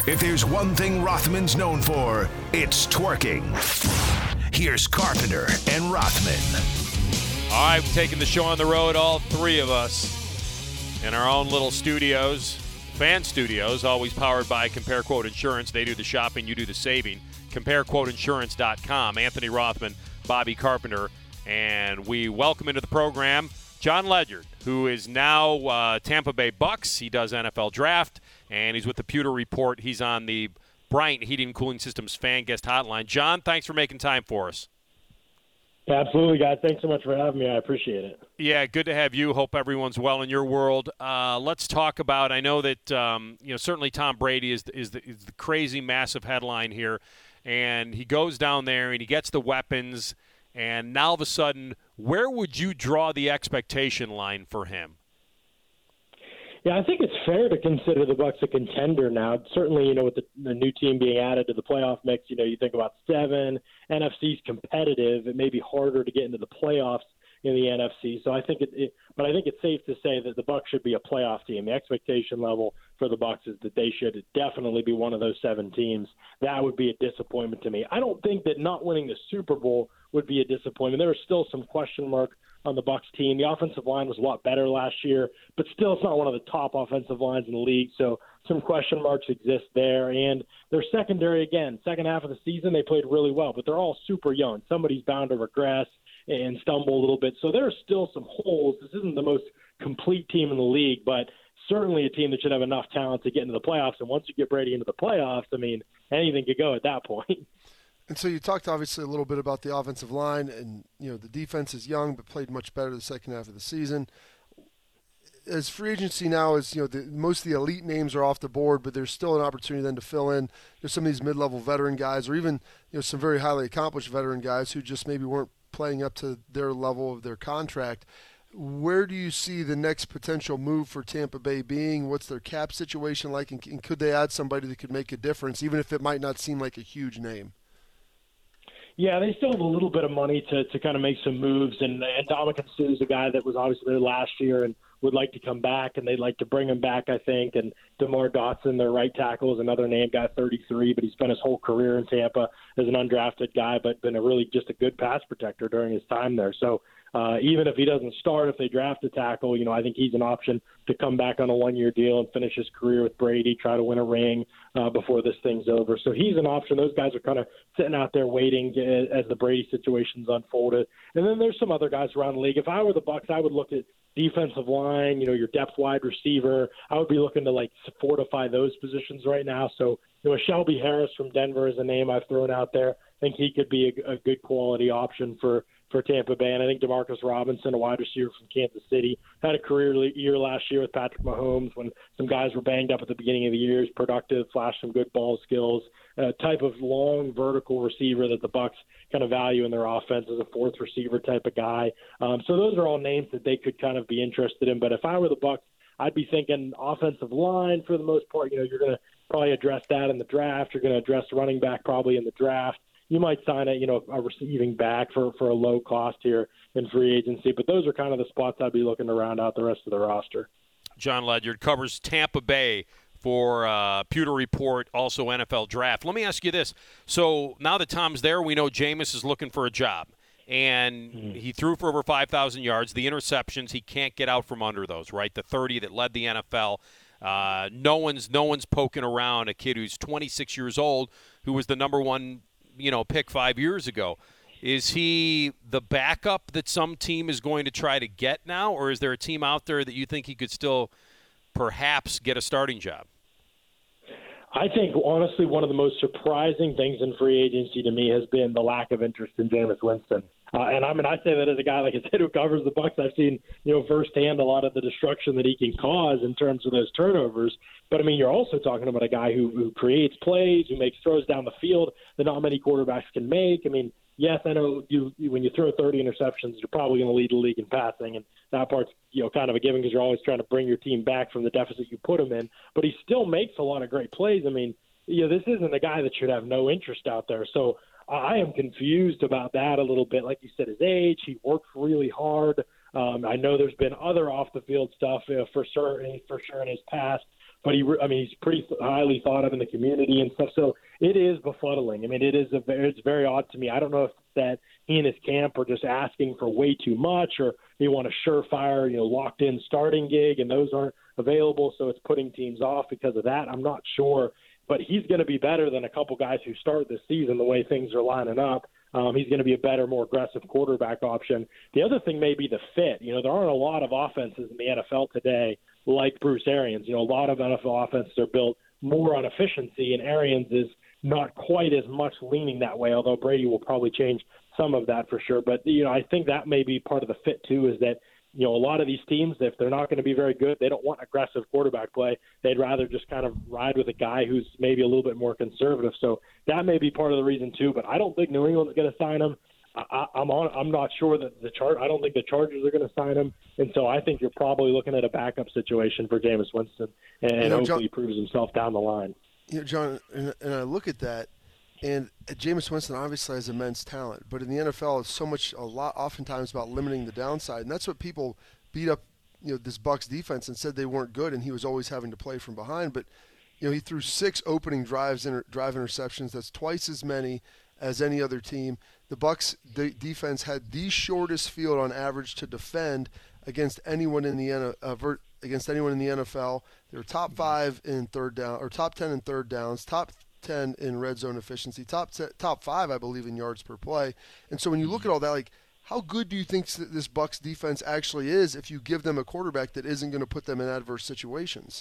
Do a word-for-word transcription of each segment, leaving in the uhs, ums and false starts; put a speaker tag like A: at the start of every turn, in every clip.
A: If there's one thing Rothman's known for, it's twerking. Here's Carpenter and Rothman.
B: All right, we're taking the show on the road, all three of us, in our own little studios, fan studios, always powered by Compare Quote Insurance. They do the shopping, you do the saving. compare quote insurance dot com. Anthony Rothman, Bobby Carpenter, and we welcome into the program John Ledyard, who is now uh, Tampa Bay Bucks. He does N F L Draft, and he's with the Pewter Report. He's on the Bryant Heating and Cooling Systems fan guest hotline. John, thanks for making time for us.
C: Absolutely, guys. Thanks so much for having me. I appreciate it.
B: Yeah, good to have you. Hope everyone's well in your world. Uh, let's talk about, I know that, um, you know, certainly Tom Brady is, is, the, is the crazy, massive headline here, and he goes down there and he gets the weapons, and now all of a sudden, where would you draw the expectation line for him?
C: Yeah, I think it's fair to consider the Bucs a contender now. Certainly, you know, with the, the new team being added to the playoff mix, you know, you think about seven, N F C's competitive. It may be harder to get into the playoffs in the N F C. So I think it, it but I think it's safe to say that the Bucs should be a playoff team. The expectation level for the Bucs is that they should definitely be one of those seven teams. That would be a disappointment to me. I don't think that not winning the Super Bowl would be a disappointment. There are still some question mark on the Bucs team. The offensive line was a lot better last year, but still it's not one of the top offensive lines in the league. So some question marks exist there. And their secondary, again, second half of the season, they played really well, but they're all super young. Somebody's bound to regress and stumble a little bit. So there are still some holes. This isn't the most complete team in the league, but certainly a team that should have enough talent to get into the playoffs. And once you get Brady into the playoffs, I mean, anything could go at that point.
D: And so you talked obviously a little bit about the offensive line, and you know the defense is young but played much better the second half of the season. As free agency now is, you know, the, most of the elite names are off the board, but there's still an opportunity then to fill in there's some of these mid-level veteran guys, or even you know some very highly accomplished veteran guys who just maybe weren't playing up to their level of their contract. Where do you see the next potential move for Tampa Bay being? What's their cap situation like, and, and could they add somebody that could make a difference, even if it might not seem like a huge name?
C: Yeah, they still have a little bit of money to, to kind of make some moves, and, and Dominican Suh is a guy that was obviously there last year and would like to come back, and they'd like to bring him back, I think. And DeMar Dotson, their right tackle, is another name, guy thirty-three, but he spent his whole career in Tampa as an undrafted guy, but been a really just a good pass protector during his time there. So uh, even if he doesn't start, if they draft a tackle, you know, I think he's an option to come back on a one-year deal and finish his career with Brady, try to win a ring uh, before this thing's over. So he's an option. Those guys are kind of sitting out there waiting to, as the Brady situation's unfolded. And then there's some other guys around the league. If I were the Bucs, I would look at defensive line, you know, your depth wide receiver. I would be looking to, like, fortify those positions right now. So, you know, Shelby Harris from Denver is a name I've thrown out there. I think he could be a, a good quality option for, for Tampa Bay. And I think Demarcus Robinson, a wide receiver from Kansas City, had a career year last year with Patrick Mahomes when some guys were banged up at the beginning of the year. He's productive, flashed some good ball skills, a type of long vertical receiver that the Bucs kind of value in their offense as a fourth receiver type of guy. Um, so those are all names that they could kind of be interested in. But if I were the Bucs, I'd be thinking offensive line for the most part. You know, you're going to probably address that in the draft. You're going to address running back probably in the draft. You might sign a, you know, a receiving back for, for a low cost here in free agency. But those are kind of the spots I'd be looking to round out the rest of the roster.
B: John Ledyard covers Tampa Bay for uh, Pewter Report, also N F L Draft. Let me ask you this. So now that Tom's there, we know Jameis is looking for a job. And mm-hmm. he threw for over five thousand yards. The interceptions, he can't get out from under those, right? The thirty that led the N F L. Uh, no one's no one's poking around a kid who's twenty-six years old, who was the number one, you know, pick five years ago. Is he the backup that some team is going to try to get now, or is there a team out there that you think he could still perhaps get a starting job?
C: I think, honestly, one of the most surprising things in free agency to me has been the lack of interest in Jameis Winston. Uh, and I mean, I say that as a guy, like I said, who covers the Bucs. I've seen, you know, firsthand a lot of the destruction that he can cause in terms of those turnovers. But I mean, you're also talking about a guy who, who creates plays, who makes throws down the field that not many quarterbacks can make. I mean, yes, I know you, you when you throw thirty interceptions, you're probably going to lead the league in passing, and that part's, you know, kind of a given because you're always trying to bring your team back from the deficit you put them in. But he still makes a lot of great plays. I mean, you know, this isn't a guy that should have no interest out there. So I am confused about that a little bit. Like you said, his age, he worked really hard. Um, I know there's been other off-the-field stuff uh, for sure, for sure in his past. but he, I mean, he's pretty highly thought of in the community and stuff. So it is befuddling. I mean, it is a very, it's very odd to me. I don't know if that he and his camp are just asking for way too much, or they want a surefire, you know, locked in starting gig, and those aren't available, so it's putting teams off because of that. I'm not sure, but he's going to be better than a couple guys who start this season the way things are lining up. Um, he's going to be a better, more aggressive quarterback option. The other thing may be the fit. You know, there aren't a lot of offenses in the N F L today like Bruce Arians. You know, a lot of N F L offenses are built more on efficiency, and Arians is not quite as much leaning that way, although Brady will probably change some of that for sure. But, you know, I think that may be part of the fit too, is that, you know, a lot of these teams, if they're not going to be very good, they don't want aggressive quarterback play. They'd rather just kind of ride with a guy who's maybe a little bit more conservative. So that may be part of the reason too. But I don't think New England's going to sign him. I, I'm on. I'm not sure that the chart. I don't think the Chargers are going to sign him, and so I think you're probably looking at a backup situation for Jameis Winston, and you know, hopefully John, he proves himself down the line.
D: You know, John, and, and I look at that. And Jameis Winston obviously has immense talent, but in the N F L, it's so much, a lot, oftentimes about limiting the downside, and that's what people beat up, you know, this Bucs defense and said they weren't good, and he was always having to play from behind. But you know, he threw six opening drives, inter, drive interceptions. That's twice as many as any other team. The Bucs de- defense had the shortest field on average to defend against anyone in the N- uh, vert, against anyone in the N F L. They were top five in third down, or top ten in third downs, top ten in red zone efficiency, top ten, top five, I believe, in yards per play. And so when you look at all that, like, how good do you think this Bucs defense actually is if you give them a quarterback that isn't going to put them in adverse situations?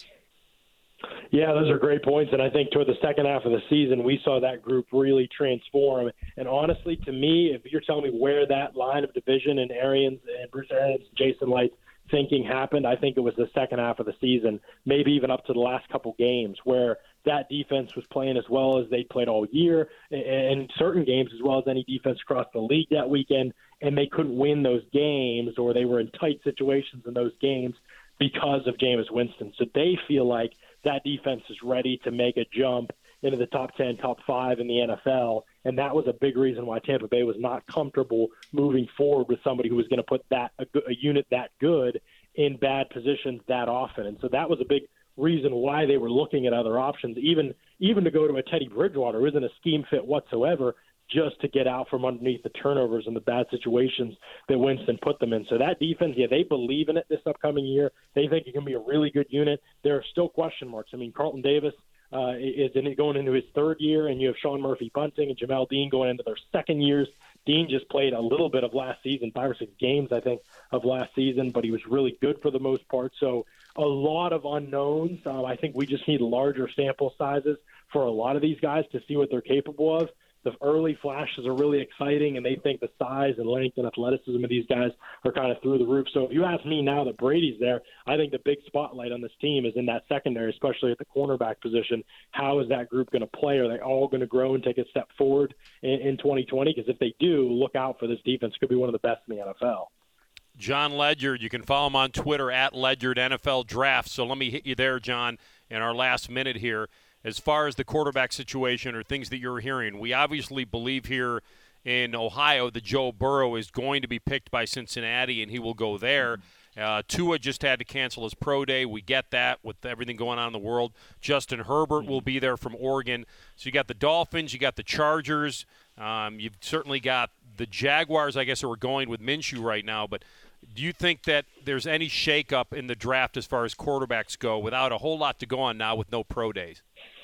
C: Yeah, those are great points, and I think toward the second half of the season, we saw that group really transform. And honestly, to me, if you're telling me where that line of division and Arians and Bruce Arians, Jason Licht's thinking happened, I think it was the second half of the season, maybe even up to the last couple games, where that defense was playing as well as they played all year, and in certain games as well as any defense across the league that weekend, and they couldn't win those games, or they were in tight situations in those games because of Jameis Winston. So they feel like that defense is ready to make a jump into the top ten, top five in the N F L, and that was a big reason why Tampa Bay was not comfortable moving forward with somebody who was going to put that a, a unit that good in bad positions that often. And so that was a big reason why they were looking at other options, even even to go to a Teddy Bridgewater, who isn't a scheme fit whatsoever, just to get out from underneath the turnovers and the bad situations that Winston put them in. So that defense, yeah, they believe in it this upcoming year. They think it can be a really good unit. There are still question marks. I mean, Carlton Davis uh, is in it going into his third year, and you have Sean Murphy-Bunting and Jamel Dean going into their second years. Dean just played a little bit of last season, five or six games, I think, of last season, but he was really good for the most part. So a lot of unknowns. Um, I think we just need larger sample sizes for a lot of these guys to see what they're capable of. The early flashes are really exciting, and they think the size and length and athleticism of these guys are kind of through the roof. So if you ask me now that Brady's there, I think the big spotlight on this team is in that secondary, especially at the cornerback position. How is that group going to play? Are they all going to grow and take a step forward in, in twenty twenty? Because if they do, look out for this defense. It could be one of the best in the N F L.
B: John Ledyard, you can follow him on Twitter at Ledyard N F L Draft. So let me hit you there, John, in our last minute here. As far as the quarterback situation or things that you're hearing, we obviously believe here in Ohio that Joe Burrow is going to be picked by Cincinnati and he will go there. Uh, Tua just had to cancel his pro day. We get that with everything going on in the world. Justin Herbert will be there from Oregon. So you got the Dolphins, you got the Chargers. Um, you've certainly got the Jaguars, I guess, who are going with Minshew right now. But do you think that there's any shakeup in the draft as far as quarterbacks go without a whole lot to go on now with no pro days?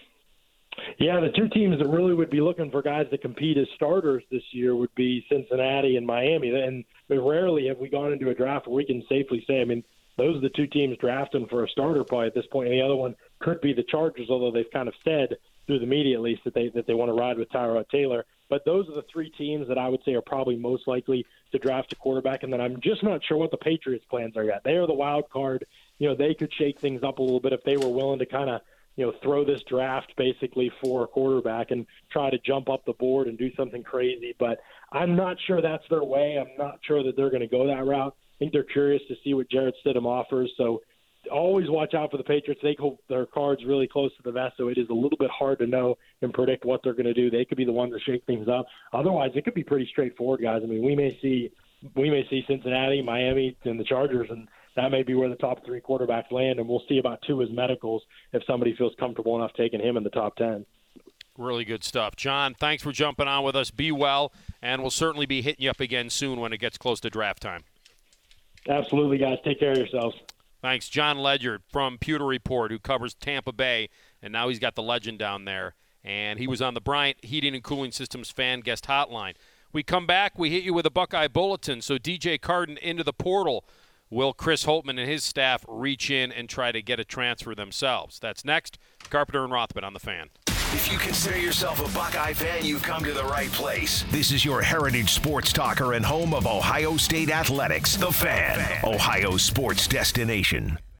C: Yeah, the two teams that really would be looking for guys to compete as starters this year would be Cincinnati and Miami. And rarely have we gone into a draft where we can safely say, I mean, those are the two teams drafting for a starter probably at this point. And the other one could be the Chargers, although they've kind of said through the media at least that they that they want to ride with Tyrod Taylor. But those are the three teams that I would say are probably most likely to draft a quarterback. And then I'm just not sure what the Patriots' plans are yet. They are the wild card. You know, they could shake things up a little bit if they were willing to kind of, you know, throw this draft basically for a quarterback and try to jump up the board and do something crazy. But I'm not sure that's their way. I'm not sure that they're going to go that route. I think they're curious to see what Jarrett Stidham offers. So always watch out for the Patriots. They hold their cards really close to the vest, so it is a little bit hard to know and predict what they're going to do. They could be the ones to shake things up. Otherwise, it could be pretty straightforward, guys. I mean, we may see we may see Cincinnati, Miami, and the Chargers, and that may be where the top three quarterbacks land, and we'll see about Tua's medicals if somebody feels comfortable enough taking him in the top ten.
B: Really good stuff. John, thanks for jumping on with us. Be well, and we'll certainly be hitting you up again soon when it gets close to draft time.
C: Absolutely, guys. Take care of yourselves.
B: Thanks. John Ledyard from Pewter Report, who covers Tampa Bay, and now he's got the legend down there. And he was on the Bryant Heating and Cooling Systems fan guest hotline. We come back, we hit you with a Buckeye Bulletin. So D J Carden into the portal. Will Chris Holtmann and his staff reach in and try to get a transfer themselves? That's next. Carpenter and Rothman on The Fan.
A: If you consider yourself a Buckeye fan, you've come to the right place. This is your heritage sports talker and home of Ohio State Athletics, The Fan, Ohio sports destination.